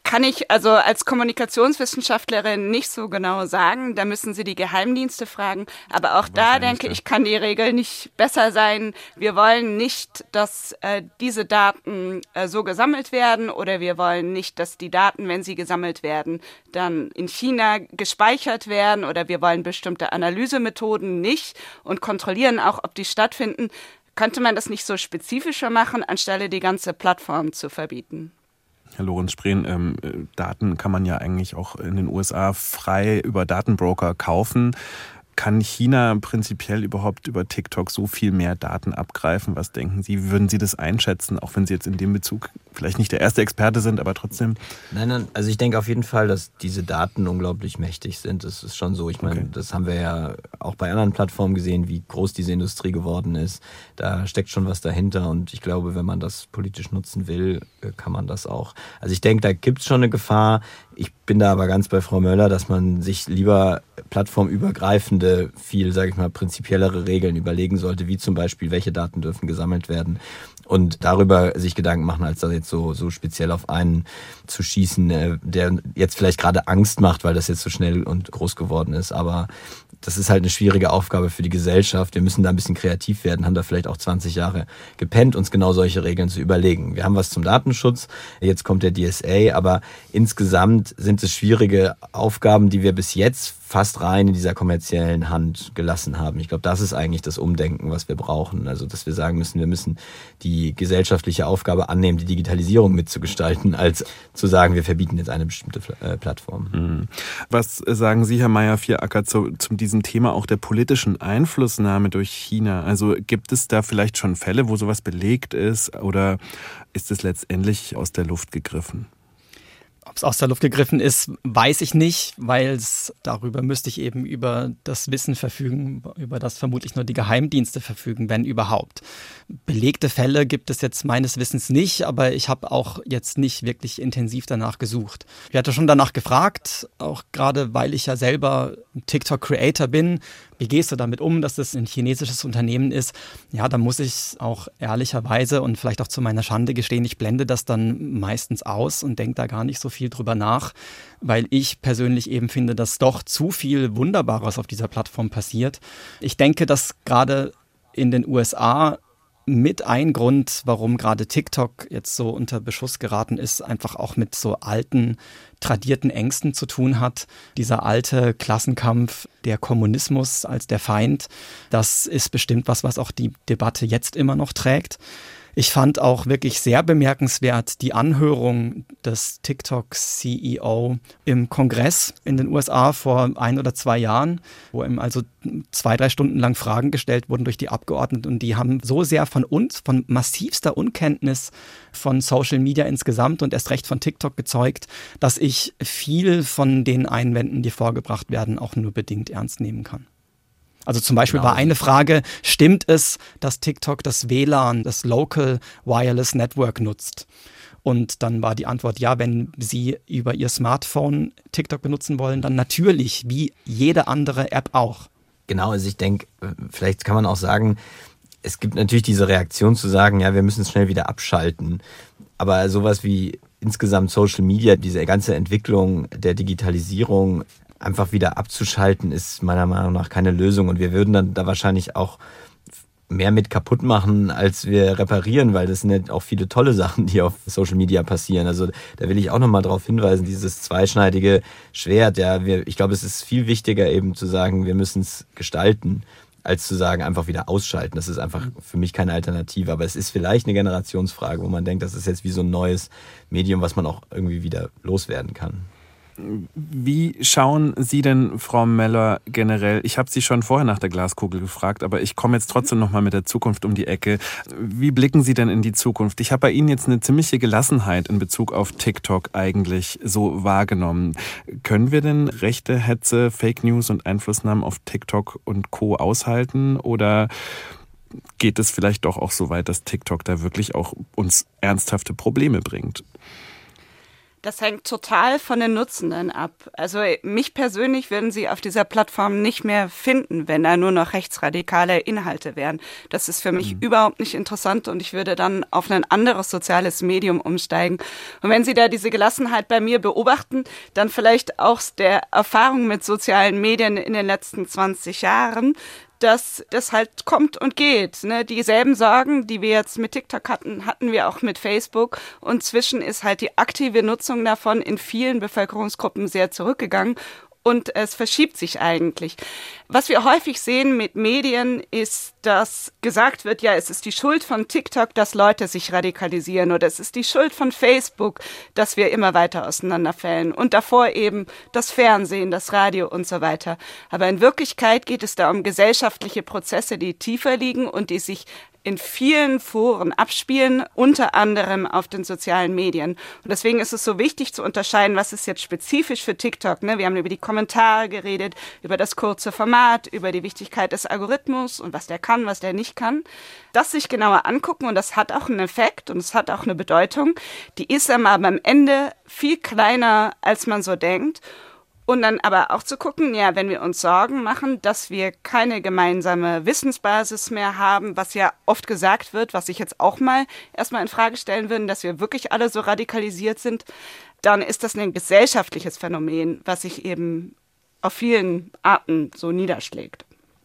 kann ich also als Kommunikationswissenschaftlerin nicht so genau sagen. Da müssen Sie die Geheimdienste fragen. Aber auch da denke ich, kann die Regel nicht besser sein. Wir wollen nicht, dass diese Daten so gesammelt werden, oder wir wollen nicht, dass die Daten, wenn sie gesammelt werden, dann in China gespeichert werden, oder wir wollen bestimmte Analysemethoden nicht und kontrollieren auch, ob die stattfinden. Könnte man das nicht so spezifischer machen, anstelle die ganze Plattform zu verbieten? Herr Lorenz Spreen, Daten kann man ja eigentlich auch in den USA frei über Datenbroker kaufen. Kann China prinzipiell überhaupt über TikTok so viel mehr Daten abgreifen? Was denken Sie? Wie würden Sie das einschätzen, auch wenn Sie jetzt in dem Bezug vielleicht nicht der erste Experte sind, aber trotzdem? Nein, also ich denke auf jeden Fall, dass diese Daten unglaublich mächtig sind. Das ist schon so. Ich meine, Das haben wir ja auch bei anderen Plattformen gesehen, wie groß diese Industrie geworden ist. Da steckt schon was dahinter, und ich glaube, wenn man das politisch nutzen will, kann man das auch. Also ich denke, da gibt es schon eine Gefahr. Ich bin da aber ganz bei Frau Möller, dass man sich lieber plattformübergreifende, viel, sage ich mal, prinzipiellere Regeln überlegen sollte, wie zum Beispiel, welche Daten dürfen gesammelt werden, und darüber sich Gedanken machen, als da jetzt so speziell auf einen zu schießen, der jetzt vielleicht gerade Angst macht, weil das jetzt so schnell und groß geworden ist. Aber das ist halt eine schwierige Aufgabe für die Gesellschaft. Wir müssen da ein bisschen kreativ werden, haben da vielleicht auch 20 Jahre gepennt, uns genau solche Regeln zu überlegen. Wir haben was zum Datenschutz, jetzt kommt der DSA, aber insgesamt sind es schwierige Aufgaben, die wir bis jetzt fast rein in dieser kommerziellen Hand gelassen haben. Ich glaube, das ist eigentlich das Umdenken, was wir brauchen. Also, dass wir sagen müssen, wir müssen die gesellschaftliche Aufgabe annehmen, die Digitalisierung mitzugestalten, als zu sagen, wir verbieten jetzt eine bestimmte Plattform. Was sagen Sie, Herr Meyer-Vieracker, zu diesem Thema auch der politischen Einflussnahme durch China? Also gibt es da vielleicht schon Fälle, wo sowas belegt ist, oder ist es letztendlich aus der Luft gegriffen? Ob es aus der Luft gegriffen ist, weiß ich nicht, weil darüber müsste ich eben über das Wissen verfügen, über das vermutlich nur die Geheimdienste verfügen, wenn überhaupt. Belegte Fälle gibt es jetzt meines Wissens nicht, aber ich habe auch jetzt nicht wirklich intensiv danach gesucht. Ich hatte schon danach gefragt, auch gerade weil ich ja selber TikTok-Creator bin. Wie gehst du damit um, dass das ein chinesisches Unternehmen ist? Ja, da muss ich auch ehrlicherweise und vielleicht auch zu meiner Schande gestehen, ich blende das dann meistens aus und denke da gar nicht so viel drüber nach, weil ich persönlich eben finde, dass doch zu viel Wunderbares auf dieser Plattform passiert. Ich denke, dass gerade in den USA mit ein Grund, warum gerade TikTok jetzt so unter Beschuss geraten ist, einfach auch mit so alten, tradierten Ängsten zu tun hat. Dieser alte Klassenkampf, der Kommunismus als der Feind, das ist bestimmt was auch die Debatte jetzt immer noch trägt. Ich fand auch wirklich sehr bemerkenswert die Anhörung des TikTok-CEO im Kongress in den USA vor 1 oder 2 Jahren, wo ihm also 2-3 Stunden lang Fragen gestellt wurden durch die Abgeordneten, und die haben so sehr von massivster Unkenntnis von Social Media insgesamt und erst recht von TikTok gezeugt, dass ich viel von den Einwänden, die vorgebracht werden, auch nur bedingt ernst nehmen kann. Also zum Beispiel war eine Frage, stimmt es, dass TikTok das WLAN, das Local Wireless Network nutzt? Und dann war die Antwort, ja, wenn Sie über Ihr Smartphone TikTok benutzen wollen, dann natürlich, wie jede andere App auch. Genau, also ich denke, vielleicht kann man auch sagen, es gibt natürlich diese Reaktion zu sagen, ja, wir müssen es schnell wieder abschalten. Aber sowas wie insgesamt Social Media, diese ganze Entwicklung der Digitalisierung, einfach wieder abzuschalten, ist meiner Meinung nach keine Lösung. Und wir würden dann da wahrscheinlich auch mehr mit kaputt machen, als wir reparieren, weil das sind ja auch viele tolle Sachen, die auf Social Media passieren. Also da will ich auch nochmal darauf hinweisen, dieses zweischneidige Schwert. Ja, ich glaube, es ist viel wichtiger eben zu sagen, wir müssen es gestalten, als zu sagen, einfach wieder ausschalten. Das ist einfach für mich keine Alternative. Aber es ist vielleicht eine Generationsfrage, wo man denkt, das ist jetzt wie so ein neues Medium, was man auch irgendwie wieder loswerden kann. Wie schauen Sie denn, Frau Möller, generell, ich habe Sie schon vorher nach der Glaskugel gefragt, aber ich komme jetzt trotzdem nochmal mit der Zukunft um die Ecke. Wie blicken Sie denn in die Zukunft? Ich habe bei Ihnen jetzt eine ziemliche Gelassenheit in Bezug auf TikTok eigentlich so wahrgenommen. Können wir denn rechte Hetze, Fake News und Einflussnahmen auf TikTok und Co. aushalten, oder geht es vielleicht doch auch so weit, dass TikTok da wirklich auch uns ernsthafte Probleme bringt? Das hängt total von den Nutzenden ab. Also mich persönlich würden sie auf dieser Plattform nicht mehr finden, wenn da nur noch rechtsradikale Inhalte wären. Das ist für mich überhaupt nicht interessant und ich würde dann auf ein anderes soziales Medium umsteigen. Und wenn Sie da diese Gelassenheit bei mir beobachten, dann vielleicht auch der Erfahrung mit sozialen Medien in den letzten 20 Jahren, dass das halt kommt und geht. Ne? Dieselben Sorgen, die wir jetzt mit TikTok hatten wir auch mit Facebook. Und zwischen ist halt die aktive Nutzung davon in vielen Bevölkerungsgruppen sehr zurückgegangen. Und es verschiebt sich eigentlich. Was wir häufig sehen mit Medien ist, dass gesagt wird, ja, es ist die Schuld von TikTok, dass Leute sich radikalisieren oder es ist die Schuld von Facebook, dass wir immer weiter auseinanderfällen. Und davor eben das Fernsehen, das Radio und so weiter. Aber in Wirklichkeit geht es da um gesellschaftliche Prozesse, die tiefer liegen und die sich in vielen Foren abspielen, unter anderem auf den sozialen Medien. Und deswegen ist es so wichtig zu unterscheiden, was ist jetzt spezifisch für TikTok. Ne? Wir haben über die Kommentare geredet, über das kurze Format, über die Wichtigkeit des Algorithmus und was der kann, was der nicht kann. Das sich genauer angucken und das hat auch einen Effekt und es hat auch eine Bedeutung. Die ist aber am Ende viel kleiner, als man so denkt. Und dann aber auch zu gucken, ja, wenn wir uns Sorgen machen, dass wir keine gemeinsame Wissensbasis mehr haben, was ja oft gesagt wird, was ich jetzt auch mal erstmal in Frage stellen würde, dass wir wirklich alle so radikalisiert sind, dann ist das ein gesellschaftliches Phänomen, was sich eben auf vielen Arten so niederschlägt.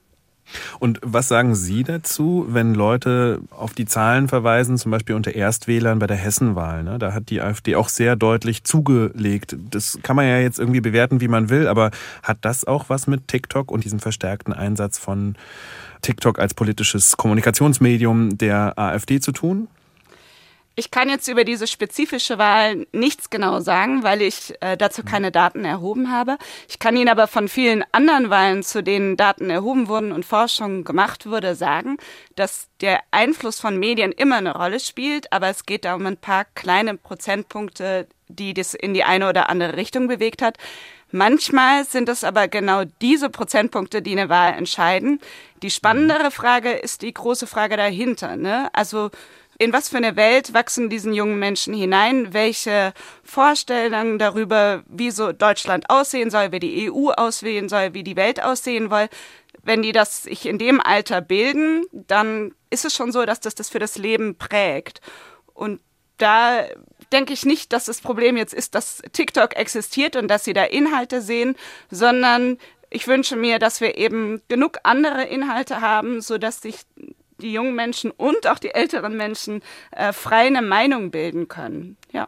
Und was sagen Sie dazu, wenn Leute auf die Zahlen verweisen, zum Beispiel unter Erstwählern bei der Hessenwahl? Ne? Da hat die AfD auch sehr deutlich zugelegt. Das kann man ja jetzt irgendwie bewerten, wie man will, aber hat das auch was mit TikTok und diesem verstärkten Einsatz von TikTok als politisches Kommunikationsmedium der AfD zu tun? Ich kann jetzt über diese spezifische Wahl nichts genau sagen, weil ich dazu keine Daten erhoben habe. Ich kann Ihnen aber von vielen anderen Wahlen, zu denen Daten erhoben wurden und Forschung gemacht wurde, sagen, dass der Einfluss von Medien immer eine Rolle spielt, aber es geht da um ein paar kleine Prozentpunkte, die das in die eine oder andere Richtung bewegt hat. Manchmal sind es aber genau diese Prozentpunkte, die eine Wahl entscheiden. Die spannendere Frage ist die große Frage dahinter, ne? Also in was für eine Welt wachsen diesen jungen Menschen hinein? Welche Vorstellungen darüber, wie so Deutschland aussehen soll, wie die EU aussehen soll, wie die Welt aussehen soll? Wenn die das sich in dem Alter bilden, dann ist es schon so, dass das für das Leben prägt. Und da denke ich nicht, dass das Problem jetzt ist, dass TikTok existiert und dass sie da Inhalte sehen, sondern ich wünsche mir, dass wir eben genug andere Inhalte haben, sodass sich die jungen Menschen und auch die älteren Menschen frei eine Meinung bilden können. Ja.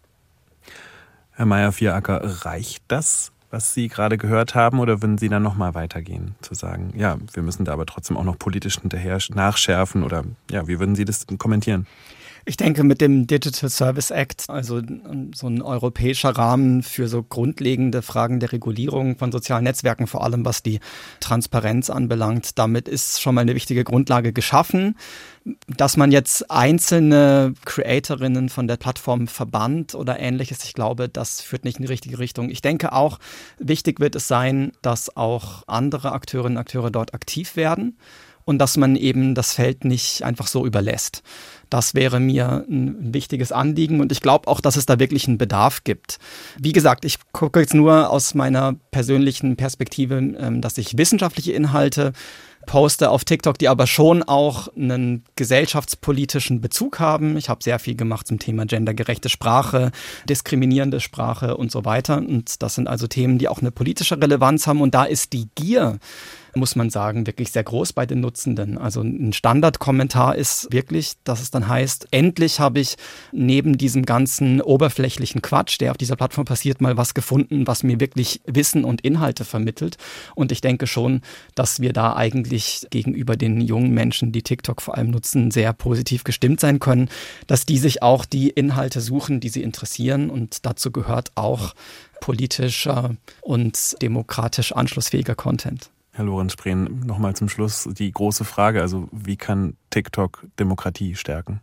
Herr Meyer-Vieracker, reicht das, was Sie gerade gehört haben, oder würden Sie dann nochmal weitergehen, zu sagen, ja, wir müssen da aber trotzdem auch noch politisch hinterher nachschärfen, oder ja, wie würden Sie das kommentieren? Ich denke, mit dem Digital Service Act, also so ein europäischer Rahmen für so grundlegende Fragen der Regulierung von sozialen Netzwerken, vor allem was die Transparenz anbelangt, damit ist schon mal eine wichtige Grundlage geschaffen. Dass man jetzt einzelne Creatorinnen von der Plattform verbannt oder Ähnliches, ich glaube, das führt nicht in die richtige Richtung. Ich denke auch, wichtig wird es sein, dass auch andere Akteurinnen und Akteure dort aktiv werden und dass man eben das Feld nicht einfach so überlässt. Das wäre mir ein wichtiges Anliegen und ich glaube auch, dass es da wirklich einen Bedarf gibt. Wie gesagt, ich gucke jetzt nur aus meiner persönlichen Perspektive, dass ich wissenschaftliche Inhalte poste auf TikTok, die aber schon auch einen gesellschaftspolitischen Bezug haben. Ich habe sehr viel gemacht zum Thema gendergerechte Sprache, diskriminierende Sprache und so weiter. Und das sind also Themen, die auch eine politische Relevanz haben. Und da ist die Gier, muss man sagen, wirklich sehr groß bei den Nutzenden. Also ein Standardkommentar ist wirklich, dass es dann heißt, endlich habe ich neben diesem ganzen oberflächlichen Quatsch, der auf dieser Plattform passiert, mal was gefunden, was mir wirklich Wissen und Inhalte vermittelt. Und ich denke schon, dass wir da eigentlich gegenüber den jungen Menschen, die TikTok vor allem nutzen, sehr positiv gestimmt sein können, dass die sich auch die Inhalte suchen, die sie interessieren. Und dazu gehört auch politischer und demokratisch anschlussfähiger Content. Herr Lorenz-Spreen, nochmal zum Schluss die große Frage, also wie kann TikTok Demokratie stärken?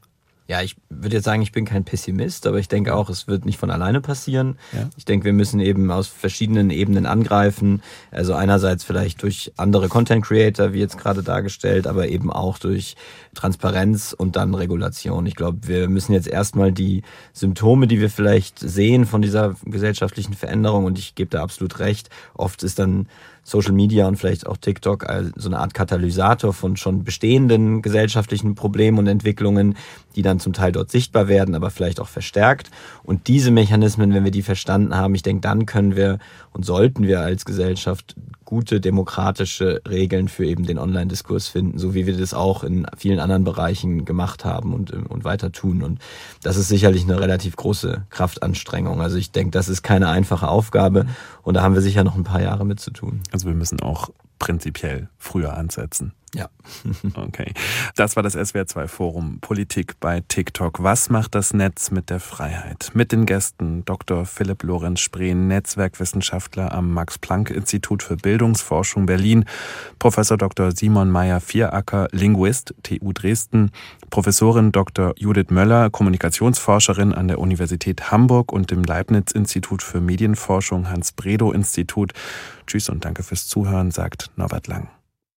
Ja, ich würde jetzt sagen, ich bin kein Pessimist, aber ich denke auch, es wird nicht von alleine passieren. Ja. Ich denke, wir müssen eben aus verschiedenen Ebenen angreifen. Also einerseits vielleicht durch andere Content Creator, wie jetzt gerade dargestellt, aber eben auch durch Transparenz und dann Regulation. Ich glaube, wir müssen jetzt erstmal die Symptome, die wir vielleicht sehen von dieser gesellschaftlichen Veränderung, und ich gebe da absolut recht, oft ist dann Social Media und vielleicht auch TikTok so eine Art Katalysator von schon bestehenden gesellschaftlichen Problemen und Entwicklungen, die dann zum Teil dort sichtbar werden, aber vielleicht auch verstärkt. Und diese Mechanismen, wenn wir die verstanden haben, ich denke, dann können wir und sollten wir als Gesellschaft gute demokratische Regeln für eben den Online-Diskurs finden, so wie wir das auch in vielen anderen Bereichen gemacht haben und weiter tun. Und das ist sicherlich eine relativ große Kraftanstrengung. Also ich denke, das ist keine einfache Aufgabe und da haben wir sicher noch ein paar Jahre mit zu tun. Also wir müssen auch prinzipiell früher ansetzen. Ja. Okay. Das war das SWR2-Forum Politik bei TikTok. Was macht das Netz mit der Freiheit? Mit den Gästen Dr. Philipp Lorenz Spreen, Netzwerkwissenschaftler am Max-Planck-Institut für Bildungsforschung Berlin, Professor Dr. Simon Meyer-Vieracker, Linguist, TU Dresden, Professorin Dr. Judith Möller, Kommunikationsforscherin an der Universität Hamburg und dem Leibniz-Institut für Medienforschung Hans-Bredow-Institut. Tschüss und danke fürs Zuhören, sagt Norbert Lang.